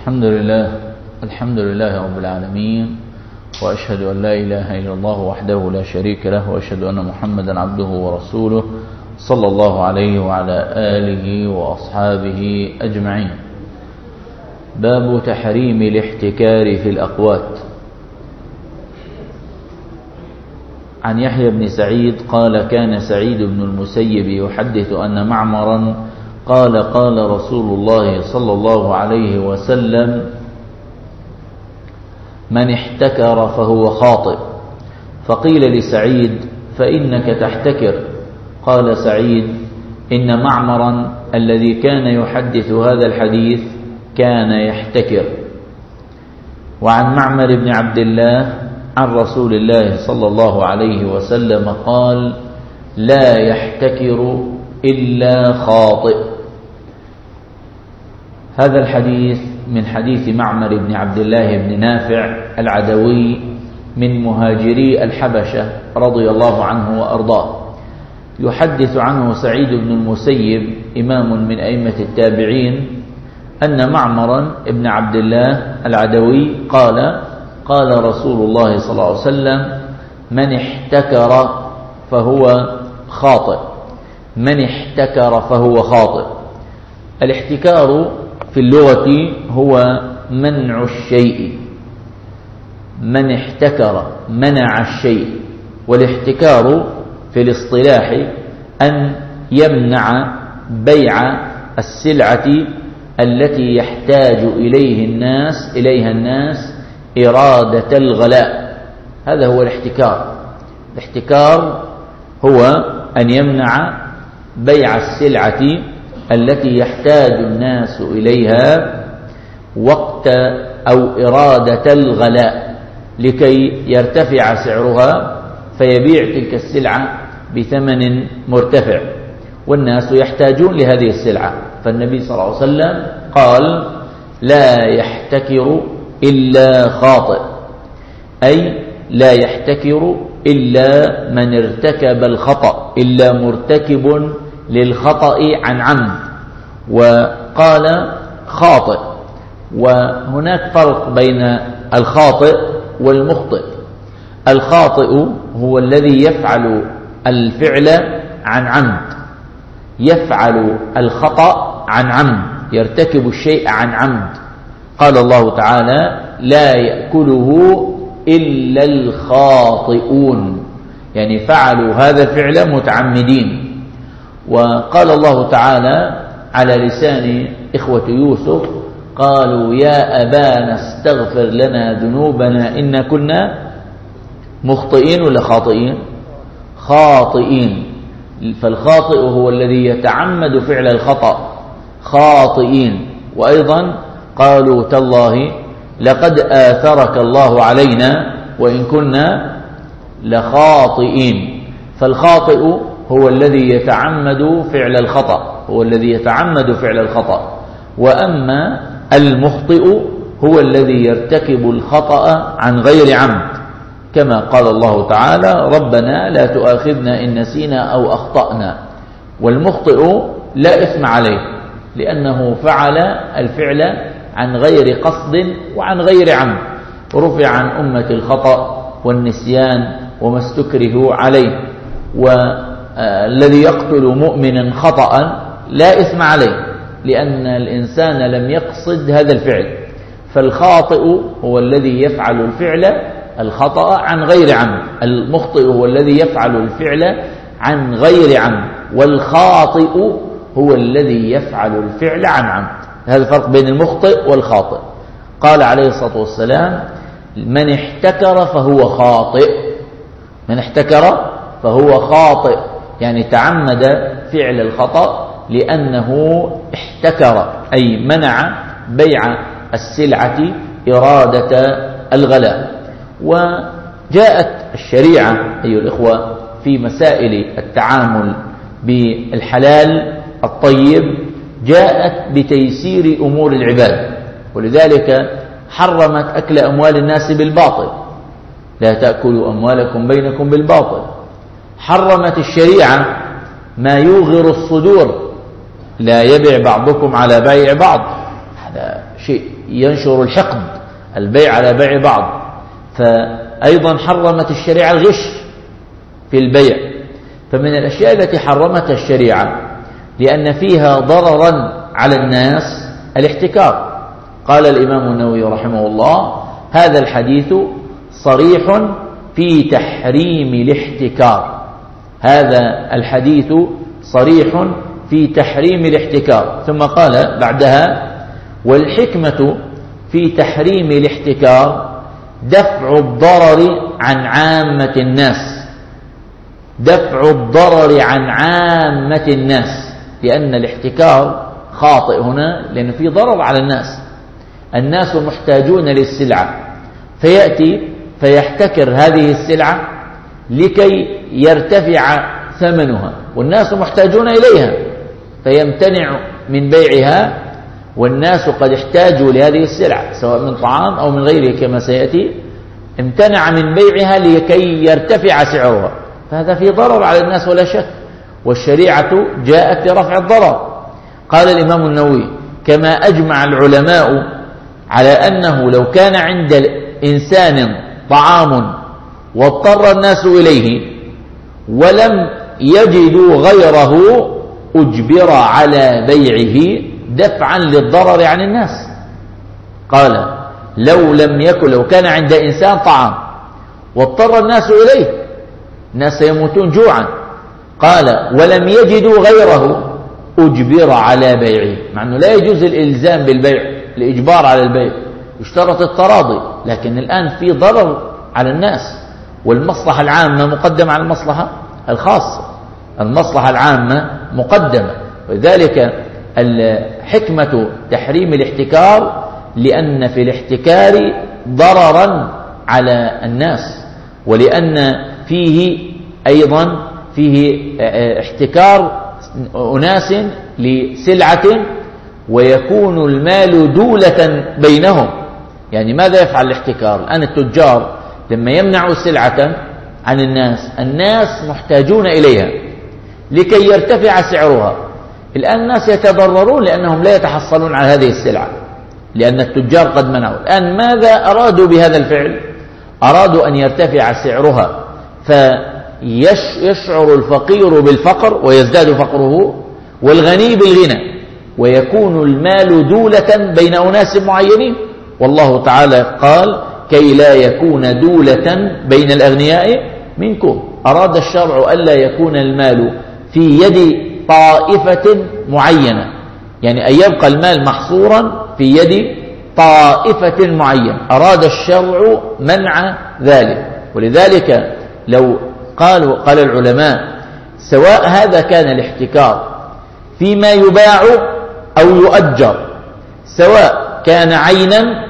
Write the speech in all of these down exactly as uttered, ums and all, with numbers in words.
الحمد لله الحمد لله رب العالمين، وأشهد أن لا إله إلا الله وحده لا شريك له، وأشهد أن محمدا عبده ورسوله صلى الله عليه وعلى آله وأصحابه أجمعين. باب تحريم الاحتكار في الأقوات. عن يحيى بن سعيد قال: كان سعيد بن المسيب يحدث أن معمرا قال: قال رسول الله صلى الله عليه وسلم: من احتكر فهو خاطئ. فقيل لسعيد: فإنك تحتكر. قال سعيد: إن معمرا الذي كان يحدث هذا الحديث كان يحتكر. وعن معمر بن عبد الله عن رسول الله صلى الله عليه وسلم قال: لا يحتكر إلا خاطئ. هذا الحديث من حديث معمر بن عبد الله بن نافع العدوي من مهاجري الحبشة رضي الله عنه وأرضاه. يحدث عنه سعيد بن المسيب إمام من أئمة التابعين أن معمرا بن عبد الله العدوي قال: قال رسول الله صلى الله عليه وسلم: من احتكر فهو خاطئ. من احتكر فهو خاطئ. الاحتكار في اللغة هو منع الشيء. من احتكر منع الشيء. والاحتكار في الاصطلاح أن يمنع بيع السلعة التي يحتاج إليه الناس إليها الناس إرادة الغلاء. هذا هو الاحتكار. الاحتكار هو أن يمنع بيع السلعة التي يحتاج الناس إليها وقت أو إرادة الغلاء لكي يرتفع سعرها فيبيع تلك السلعة بثمن مرتفع، والناس يحتاجون لهذه السلعة. فالنبي صلى الله عليه وسلم قال: لا يحتكر إلا خاطئ، أي لا يحتكر إلا من ارتكب الخطأ، إلا مرتكب للخطأ عن عمد. وقال خاطئ. وهناك فرق بين الخاطئ والمخطئ. الخاطئ هو الذي يفعل الفعل عن عمد، يفعل الخطأ عن عمد، يرتكب الشيء عن عمد. قال الله تعالى: لا يأكله إلا الخاطئون، يعني فعلوا هذا الفعل متعمدين. وقال الله تعالى على لسان إخوة يوسف: قالوا يا أبانا استغفر لنا ذنوبنا إنا كنا مخطئين ولا خاطئين؟ خاطئين. فالخاطئ هو الذي يتعمد فعل الخطأ، خاطئين. وأيضا قالوا تالله لقد آثرك الله علينا وإن كنا لخاطئين. فالخاطئ هو الذي يتعمد فعل الخطأ، هو الذي يتعمد فعل الخطأ. وأما المخطئ هو الذي يرتكب الخطأ عن غير عمد، كما قال الله تعالى: ربنا لا تؤاخذنا إن نسينا أو أخطأنا. والمخطئ لا إثم عليه لأنه فعل الفعل عن غير قصد وعن غير عمد، ورفع عن أمة الخطأ والنسيان وما استكره عليه. والذي يقتل مؤمنا خطأ لا إثم عليه لأن الإنسان لم يقصد هذا الفعل. فالخاطئ هو الذي يفعل الفعل الخطأ عن غير عمد، المخطئ هو الذي يفعل الفعل عن غير عمد، والخاطئ هو الذي يفعل الفعل عن عمد. هذا الفرق بين المخطئ والخاطئ. قال عليه الصلاة والسلام: من احتكر فهو خاطئ. من احتكر فهو خاطئ، يعني تعمد فعل الخطأ لأنه احتكر، أي منع بيع السلعة إرادة الغلاء. وجاءت الشريعة أيها الإخوة في مسائل التعامل بالحلال الطيب جاءت بتيسير أمور العباد، ولذلك حرمت أكل أموال الناس بالباطل. لا تأكلوا أموالكم بينكم بالباطل. حرمت الشريعة ما يوغر الصدور، لا يبيع بعضكم على بيع بعض. هذا شيء ينشر الحقد، البيع على بيع بعض. فأيضا حرمت الشريعة الغش في البيع. فمن الأشياء التي حرمتها الشريعة لأن فيها ضررا على الناس الاحتكار. قال الإمام النووي رحمه الله: هذا الحديث صريح في تحريم الاحتكار. هذا الحديث صريح في تحريم الاحتكار. ثم قال بعدها: والحكمة في تحريم الاحتكار دفع الضرر عن عامة الناس. دفع الضرر عن عامة الناس، لأن الاحتكار خاطئ هنا لأن فيه ضرر على الناس. الناس محتاجون للسلعة، فيأتي فيحتكر هذه السلعة لكي يرتفع ثمنها، والناس محتاجون إليها فيمتنع من بيعها، والناس قد احتاجوا لهذه السلعة سواء من طعام أو من غيره كما سيأتي، امتنع من بيعها لكي يرتفع سعرها، فهذا فيه ضرر على الناس ولا شك، والشريعة جاءت لرفع الضرر. قال الإمام النووي: كما أجمع العلماء على أنه لو كان عند إنسان طعام واضطر الناس إليه ولم يجدوا غيره أجبر على بيعه دفعا للضرر عن الناس. قال: لو لم يكن لو كان عند إنسان طعام واضطر الناس إليه، الناس يموتون جوعا، قال: ولم يجدوا غيره أجبر على بيعه. مع أنه لا يجوز الإلزام بالبيع، الإجبار على البيع، يشترط التراضي، لكن الآن في ضرر على الناس، والمصلحة العامة مقدمة على المصلحة الخاصة. المصلحة العامة مقدمة، ولذلك حكمة تحريم الاحتكار لأن في الاحتكار ضررا على الناس، ولأن فيه أيضا فيه احتكار أناس لسلعة ويكون المال دولة بينهم. يعني ماذا يفعل الاحتكار؟ الآن التجار لما يمنعوا سلعة عن الناس، الناس محتاجون إليها لكي يرتفع سعرها. الآن الناس يتضررون لأنهم لا يتحصلون على هذه السلعة لأن التجار قد منعوا. الآن ماذا أرادوا بهذا الفعل؟ أرادوا أن يرتفع سعرها، فيشعر الفقير بالفقر ويزداد فقره، والغني بالغنى، ويكون المال دولة بين أناس معينين. والله تعالى قال: كي لا يكون دولة بين الأغنياء منكم. أراد الشرع ألا يكون المال في يد طائفة معينة، يعني أن يبقى المال محصورا في يد طائفة معينة. أراد الشرع منع ذلك. ولذلك لو قالوا قال العلماء: سواء هذا كان الاحتكار فيما يباع أو يؤجر، سواء كان عينا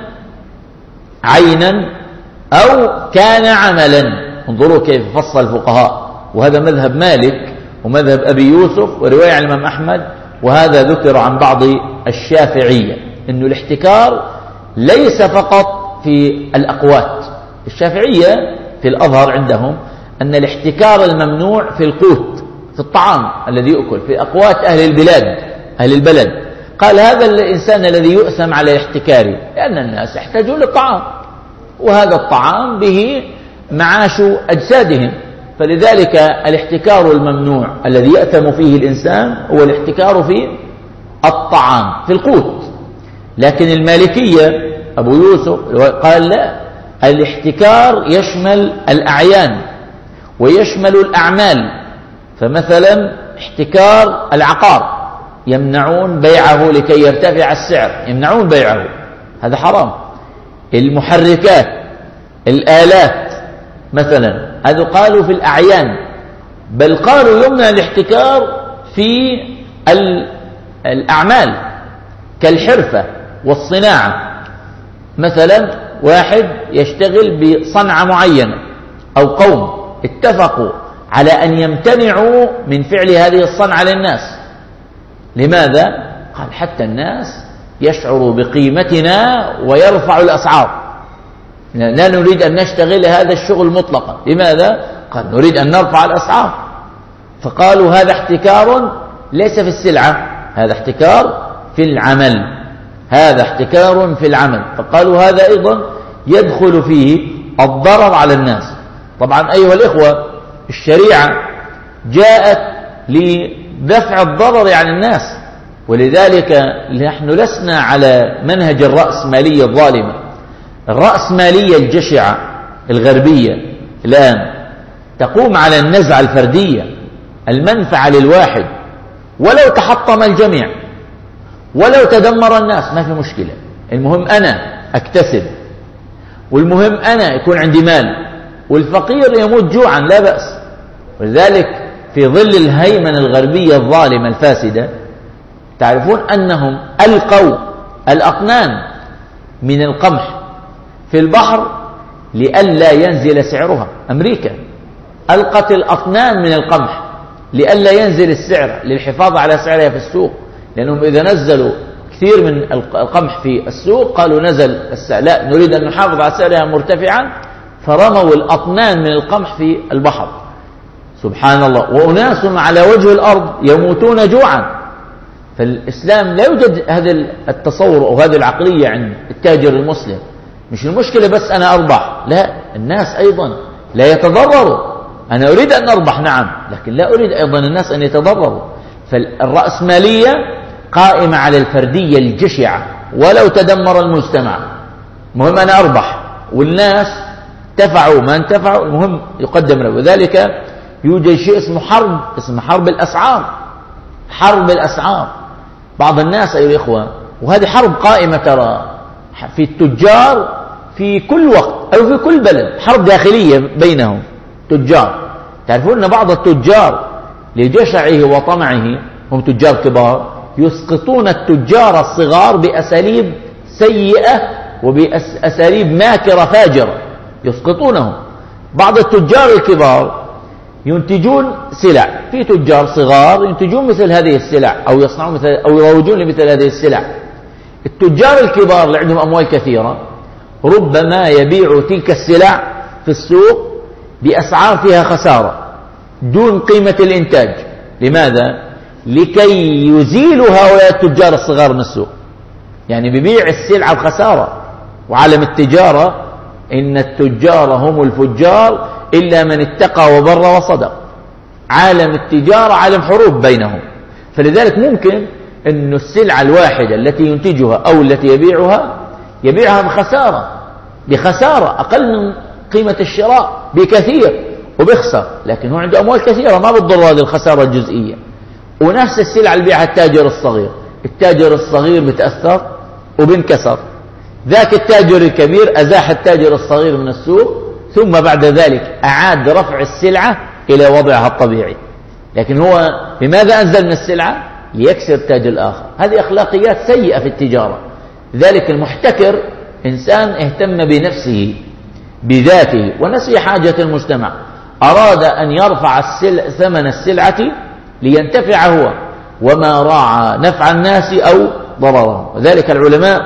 عينا أو كان عملا. انظروا كيف فصل الفقهاء، وهذا مذهب مالك ومذهب أبي يوسف ورواية عن الإمام أحمد، وهذا ذكر عن بعض الشافعية، إن الاحتكار ليس فقط في الأقوات. الشافعية في الأظهر عندهم أن الاحتكار الممنوع في القوت، في الطعام الذي يؤكل، في أقوات أهل البلاد أهل البلد. قال: هذا الإنسان الذي يؤثم على احتكاره لأن الناس يحتاجون للطعام، وهذا الطعام به معاش أجسادهم، فلذلك الاحتكار الممنوع الذي يأثم فيه الإنسان هو الاحتكار في الطعام، في القوت. لكن المالكية أبو يوسف قال: لا، الاحتكار يشمل الأعيان ويشمل الأعمال. فمثلا احتكار العقار يمنعون بيعه لكي يرتفع السعر، يمنعون بيعه، هذا حرام. المحركات، الآلات مثلا، هذا قالوا في الأعيان، بل قالوا يمنع الاحتكار في الأعمال كالحرفة والصناعة. مثلا واحد يشتغل بصنعة معينة أو قوم اتفقوا على أن يمتنعوا من فعل هذه الصنعة للناس. لماذا؟ قال: حتى الناس يشعروا بقيمتنا ويرفع الأسعار، لا نريد أن نشتغل هذا الشغل مطلقا. لماذا؟ قال: نريد أن نرفع الأسعار. فقالوا هذا احتكار ليس في السلعة، هذا احتكار في العمل. هذا احتكار في العمل. فقالوا هذا أيضا يدخل فيه الضرر على الناس. طبعا أيها الإخوة، الشريعة جاءت لدفع الضرر عن الناس، ولذلك نحن لسنا على منهج الرأسمالية الظالمة. الرأسمالية الجشعة الغربية الآن تقوم على النزعة الفردية، المنفعة للواحد، ولو تحطم الجميع ولو تدمر الناس ما في مشكلة، المهم أنا أكتسب، والمهم أنا يكون عندي مال، والفقير يموت جوعا لا بأس. ولذلك في ظل الهيمنة الغربية الظالمة الفاسدة تعرفون أنهم ألقوا الأطنان من القمح في البحر لئلا ينزل سعرها. أمريكا ألقت الأطنان من القمح لئلا ينزل السعر، للحفاظ على سعرها في السوق، لأنهم إذا نزلوا كثير من القمح في السوق قالوا نزل السعر، لا نريد أن نحافظ على سعرها مرتفعا، فرموا الأطنان من القمح في البحر. سبحان الله، وأناس على وجه الأرض يموتون جوعا. فالإسلام لا يوجد هذا التصور أو هذه العقلية عند التاجر المسلم. مش المشكلة بس أنا أربح، لا، الناس أيضا لا يتضرروا. أنا أريد أن أربح نعم، لكن لا أريد أيضا الناس أن يتضرروا. فالرأسمالية قائمة على الفردية الجشعة ولو تدمر المجتمع، مهم أنا أربح، والناس انتفعوا ما انتفعوا المهم يقدم له. وذلك يوجد شيء اسمه حرب، اسمه حرب الأسعار. حرب الأسعار بعض الناس أيها الإخوة، وهذه حرب قائمة ترى في التجار في كل وقت أو في كل بلد، حرب داخلية بينهم تجار. تعرفون أن بعض التجار لجشعه وطمعه، هم تجار كبار، يسقطون التجار الصغار بأساليب سيئة وبأساليب ماكرة فاجرة، يسقطونهم. بعض التجار الكبار ينتجون سلع، في تجار صغار ينتجون مثل هذه السلع أو يصنعون مثل أو يروجون لمثل هذه السلع. التجار الكبار اللي عندهم أموال كثيرة ربما يبيعوا تلك السلع في السوق بأسعار فيها خسارة دون قيمة الإنتاج. لماذا؟ لكي يزيلوا هؤلاء التجار الصغار من السوق، يعني بيبيع السلعة بخسارة. وعالم التجارة إن التجار هم الفجار إلا من اتقى وبر وصدق. عالم التجارة عالم حروب بينهم. فلذلك ممكن أن السلعة الواحدة التي ينتجها أو التي يبيعها يبيعها بخسارة، بخسارة أقل من قيمة الشراء بكثير وبيخسر، لكن هو عنده أموال كثيرة ما بتضر هذه الخسارة الجزئية. ونفس السلعة اللي بيعها التاجر الصغير، التاجر الصغير بتأثر وبنكسر، ذاك التاجر الكبير أزاح التاجر الصغير من السوق، ثم بعد ذلك أعاد رفع السلعة إلى وضعها الطبيعي. لكن هو بماذا أنزل من السلعة؟ ليكسر تاج الآخر. هذه أخلاقيات سيئة في التجارة. ذلك المحتكر إنسان اهتم بنفسه بذاته ونسي حاجة المجتمع، أراد أن يرفع السلع ثمن السلعة لينتفع هو وما راعى نفع الناس أو ضررهم. وذلك العلماء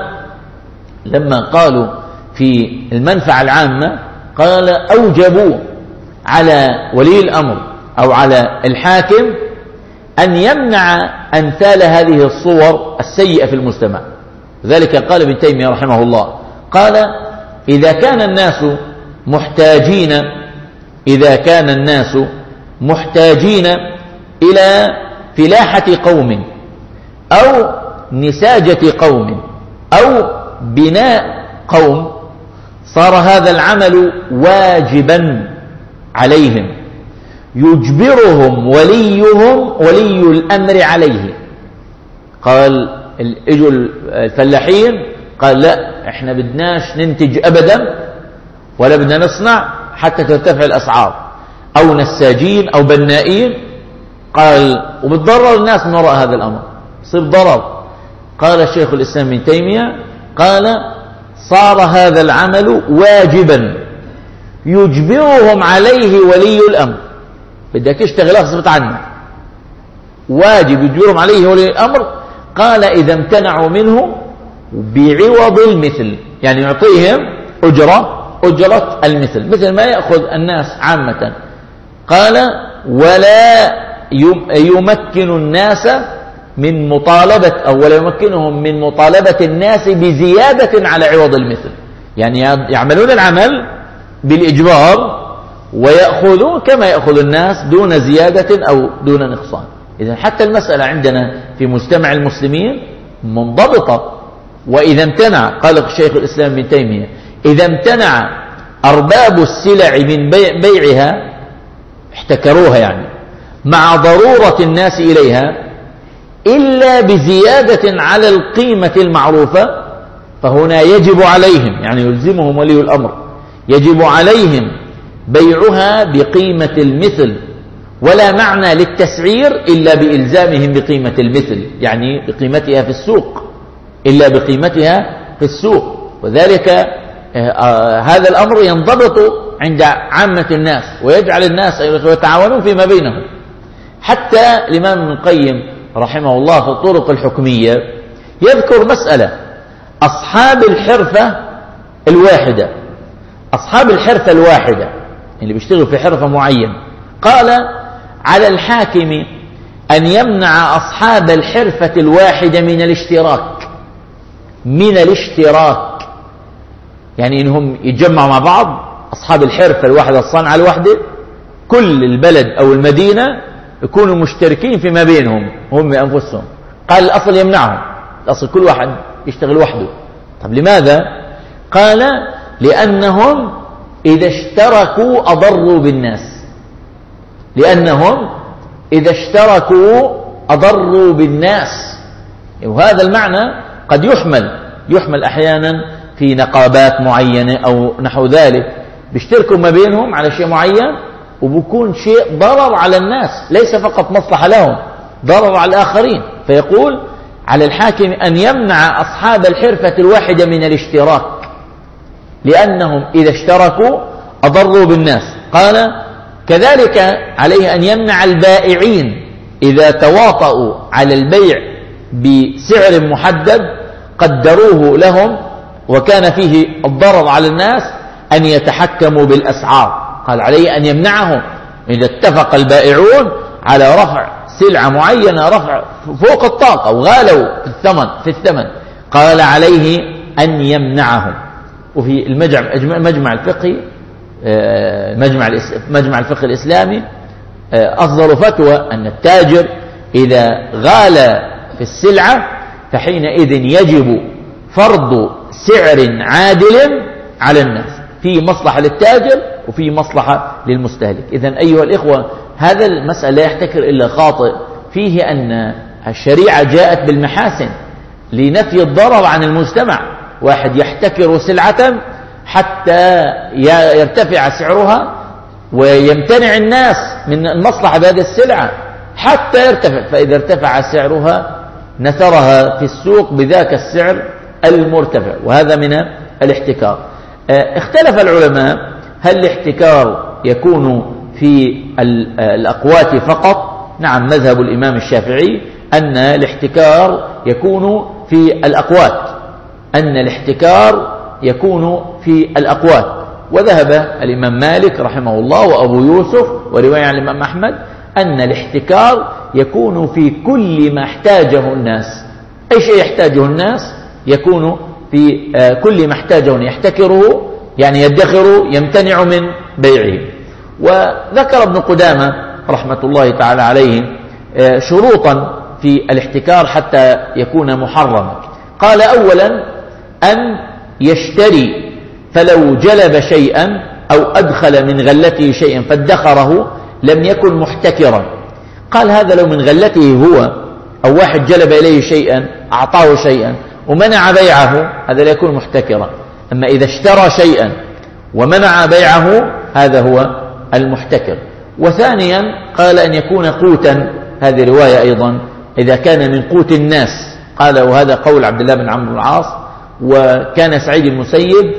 لما قالوا في المنفعة العامة قال أوجبوا على ولي الأمر أو على الحاكم أن يمنع أمثال هذه الصور السيئة في المجتمع. ذلك قال ابن تيمية رحمه الله، قال إذا كان الناس محتاجين إذا كان الناس محتاجين إلى فلاحة قوم أو نساجة قوم أو بناء قوم، صار هذا العمل واجبا عليهم يجبرهم وليهم ولي الأمر عليه. قال اجوا الفلاحين قال لا احنا بدناش ننتج أبدا ولا بدنا نصنع حتى ترتفع الأسعار، أو نساجين أو بنائين. قال وبتضرر الناس من وراء هذا الأمر، يصير ضرر. قال الشيخ الإسلام ابن تيمية قال صار هذا العمل واجبا يجبرهم عليه ولي الأمر. بدك تشتغل اغصبت عنك، واجب يجبرهم عليه ولي الأمر. قال إذا امتنعوا منه بعوض المثل، يعني يعطيهم أجرة أجرة المثل مثل ما يأخذ الناس عامة. قال ولا يمكن الناس من مطالبة أو ولا يمكنهم من مطالبة الناس بزيادة على عوض المثل، يعني يعملون العمل بالإجبار ويأخذون كما يأخذ الناس دون زيادة أو دون نقصان. إذن حتى المسألة عندنا في مجتمع المسلمين منضبطة. وإذا امتنع، قال الشيخ الإسلام ابن تيمية، إذا امتنع أرباب السلع من بيع بيعها احتكروها يعني مع ضرورة الناس إليها إلا بزيادة على القيمة المعروفة، فهنا يجب عليهم، يعني يلزمهم ولي الأمر، يجب عليهم بيعها بقيمة المثل، ولا معنى للتسعير إلا بإلزامهم بقيمة المثل، يعني بقيمتها في السوق، إلا بقيمتها في السوق. وذلك آه هذا الأمر ينضبط عند عامة الناس، ويجعل الناس يتعاونون فيما بينهم. حتى الإمام ابن القيم رحمه الله في الطرق الحكمية يذكر مسألة: أصحاب الحرفة الواحدة، أصحاب الحرفة الواحدة اللي بيشتغلوا في حرفة معينة، قال: على الحاكم أن يمنع أصحاب الحرفة الواحدة من الاشتراك، من الاشتراك يعني إنهم يتجمعوا مع بعض أصحاب الحرفة الواحدة الصنعة الواحدة، كل البلد أو المدينة يكونوا مشتركين فيما بينهم هم بأنفسهم. قال الأصل يمنعهم، الأصل كل واحد يشتغل وحده. طب لماذا؟ قال: لأنهم إذا اشتركوا أضروا بالناس، لأنهم إذا اشتركوا أضروا بالناس. وهذا المعنى قد يحمل يحمل أحيانا في نقابات معينة أو نحو ذلك، بيشتركوا ما بينهم على شيء معين وبكون شيء ضرر على الناس، ليس فقط مصلحة لهم، ضرر على الآخرين. فيقول: على الحاكم أن يمنع أصحاب الحرفة الواحدة من الاشتراك، لأنهم إذا اشتركوا أضروا بالناس. قال: كذلك عليه أن يمنع البائعين إذا تواطؤوا على البيع بسعر محدد قدروه لهم وكان فيه الضرر على الناس أن يتحكموا بالأسعار. قال: عليه أن يمنعهم إذا اتفق البائعون على رفع سلعة معينة رفع فوق الطاقة وغالوا في الثمن في الثمن قال: عليه أن يمنعهم. وفي المجمع الفقهي مجمع مجمع الفقه الإسلامي أصدر فتوى أن التاجر إذا غال في السلعة فحينئذ يجب فرض سعر عادل على الناس، في مصلحة للتاجر وفي مصلحة للمستهلك. إذن أيها الإخوة، هذا المسألة لا يحتكر إلا خاطئ، فيه أن الشريعة جاءت بالمحاسن لنفي الضرر عن المجتمع. واحد يحتكر سلعة حتى يرتفع سعرها ويمتنع الناس من المصلحة بهذه السلعة حتى يرتفع، فإذا ارتفع سعرها نثرها في السوق بذاك السعر المرتفع، وهذا من الاحتكار. اختلف العلماء هل الاحتكار يكون في الأقوات فقط؟ نعم، مذهب الإمام الشافعي أن الاحتكار يكون في الأقوات، أن الاحتكار يكون في الأقوات. وذهب الإمام مالك رحمه الله وأبو يوسف ورواية عن الإمام أحمد أن الاحتكار يكون في كل ما احتاجه الناس. أي شيء يحتاجه الناس يكون في كل ما احتاجه يحتكره، يعني يدخر، يمتنع من بيعه. وذكر ابن قدامة رحمة الله تعالى عليه شروطا في الاحتكار حتى يكون محرما. قال: أولا أن يشتري، فلو جلب شيئا أو أدخل من غلته شيئا فادخره لم يكن محتكرا. قال: هذا لو من غلته هو، أو واحد جلب إليه شيئا أعطاه شيئا ومنع بيعه، هذا لا يكون محتكرا. أما إذا اشترى شيئا ومنع بيعه هذا هو المحتكر. وثانيا قال أن يكون قوتا، هذه رواية أيضا، إذا كان من قوت الناس. قال: وهذا قول عبد الله بن عمرو بن العاص. وكان سعيد المسيب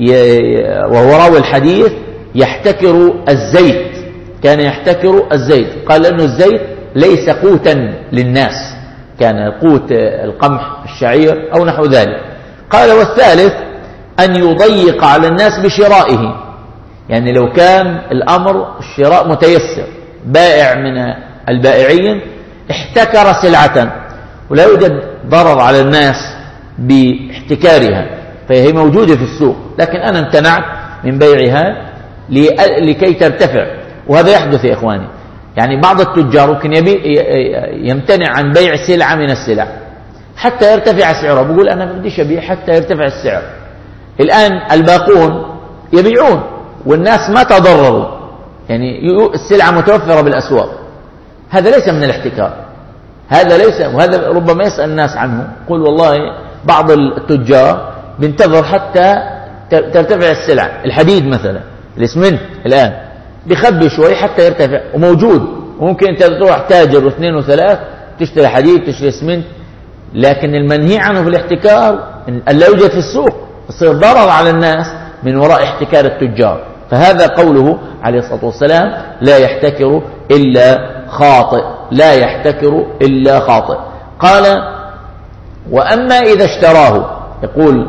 وهو راوي الحديث يحتكر الزيت، كان يحتكر الزيت. قال أنه الزيت ليس قوتا للناس، كان قوت القمح الشعير أو نحو ذلك. قال: والثالث أن يضيق على الناس بشرائه، يعني لو كان الأمر الشراء متيسر، بائع من البائعين احتكر سلعة ولا يوجد ضرر على الناس باحتكارها، فهي موجودة في السوق، لكن أنا امتنعت من بيعها لكي ترتفع. وهذا يحدث يا إخواني، يعني بعض التجار ممكن يمتنع عن بيع سلعة من السلع حتى يرتفع سعره، بيقول أنا ما بديش أبيع حتى يرتفع السعر. الآن الباقون يبيعون والناس ما تضرروا، يعني السلعة متوفرة بالأسواق. هذا ليس من الاحتكار، هذا ليس، وهذا ربما يسأل الناس عنه، قل والله بعض التجار بينتظر حتى ترتفع السلع. الحديد مثلا، الاسمنت الآن بيخبي شوي حتى يرتفع وموجود، وممكن انت تروح تاجر واثنين وثلاث تشتري حديد تشتري اسمنت، لكن المنهي عنه في الاحتكار أن لا يوجد في السوق، يصير ضرر على الناس من وراء احتكار التجار. فهذا قوله عليه الصلاة والسلام لا يحتكر إلا خاطئ، لا يحتكر إلا خاطئ. قال وأما إذا اشتراه، يقول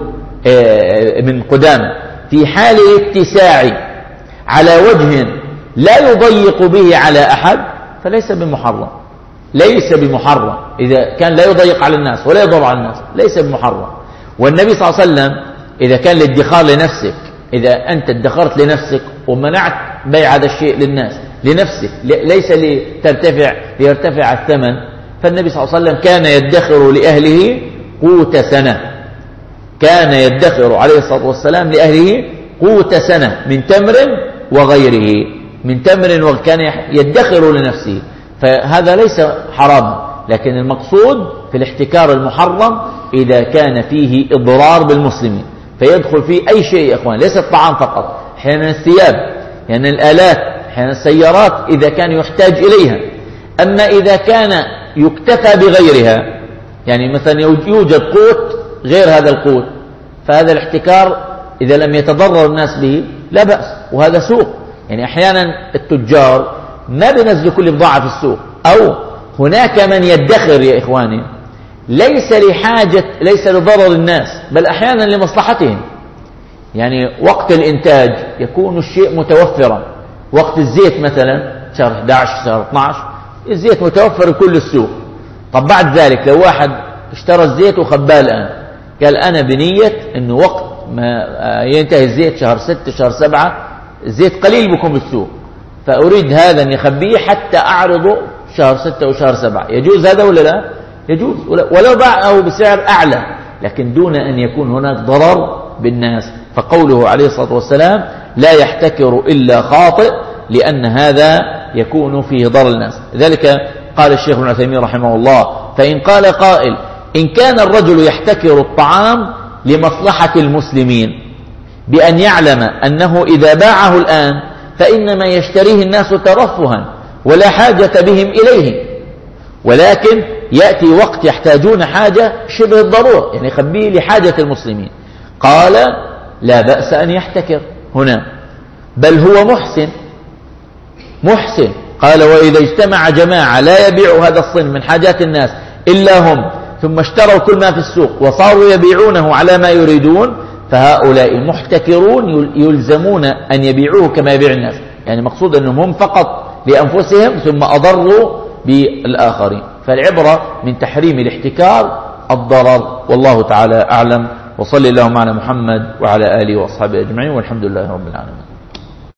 ابن قدامة، في حال الاتساع على وجه لا يضيق به على أحد فليس بمحرم، ليس بمحرم إذا كان لا يضيق على الناس ولا يضر على الناس، ليس بمحرم. والنبي صلى الله عليه وسلم إذا كان الادخار لنفسك، إذا أنت ادخرت لنفسك ومنعت بيع هذا الشيء للناس لنفسك ليس لترتفع ليرتفع الثمن، فالنبي صلى الله عليه وسلم كان يدخر لأهله قوت سنة، كان يدخر عليه الصلاة والسلام لأهله قوت سنة من تمر وغيره، من تمر وكان يدخر لنفسه، فهذا ليس حراما. لكن المقصود في الاحتكار المحرم إذا كان فيه إضرار بالمسلمين، فيدخل فيه أي شيء يا إخوان، ليس الطعام فقط، أحيانا الثياب، أحيانا الآلات، أحيانا السيارات إذا كان يحتاج إليها. أما إذا كان يكتفى بغيرها، يعني مثلا يوجد قوت غير هذا القوت، فهذا الاحتكار إذا لم يتضرر الناس به لا بأس، وهذا سوق. يعني أحيانا التجار ما بينزلوا كل بضاعة في السوق، أو هناك من يدخر يا إخواني ليس لحاجة، ليس لضرر الناس، بل أحيانا لمصلحتهم. يعني وقت الإنتاج يكون الشيء متوفرا، وقت الزيت مثلا شهر أحد عشر شهر اثني عشر الزيت متوفر كل السوق. طب بعد ذلك لو واحد اشترى الزيت وخباه الآن، قال أنا بنية أنه وقت ما ينتهي الزيت شهر ستة شهر سبعة الزيت قليل بكم بالسوق، فأريد هذا أن يخبيه حتى أعرضه شهر ستة وشهر سبعة، يجوز هذا ولا لا؟ يجوز، ولو باعه بسعر أعلى، لكن دون أن يكون هناك ضرر بالناس. فقوله عليه الصلاة والسلام لا يحتكر إلا خاطئ، لأن هذا يكون فيه ضرر الناس. لذلك قال الشيخ ابن عثيمين رحمه الله: فإن قال قائل إن كان الرجل يحتكر الطعام لمصلحة المسلمين بأن يعلم أنه إذا باعه الآن فإنما يشتريه الناس ترفها ولا حاجة بهم إليه، ولكن يأتي وقت يحتاجون حاجة شبه الضرورة، يعني يخبيه لحاجة المسلمين، قال لا بأس أن يحتكر هنا، بل هو محسن محسن. قال وإذا اجتمع جماعة لا يبيع هذا الصنف من حاجات الناس إلا هم، ثم اشتروا كل ما في السوق وصاروا يبيعونه على ما يريدون، فهؤلاء محتكرون يلزمون أن يبيعوه كما يبيع الناس. يعني مقصود أنهم هم فقط لأنفسهم ثم أضروا بالآخرين. فالعبرة من تحريم الاحتكار الضرر، والله تعالى أعلم. وصلي اللهم على محمد وعلى آله وأصحابه أجمعين، والحمد لله رب العالمين.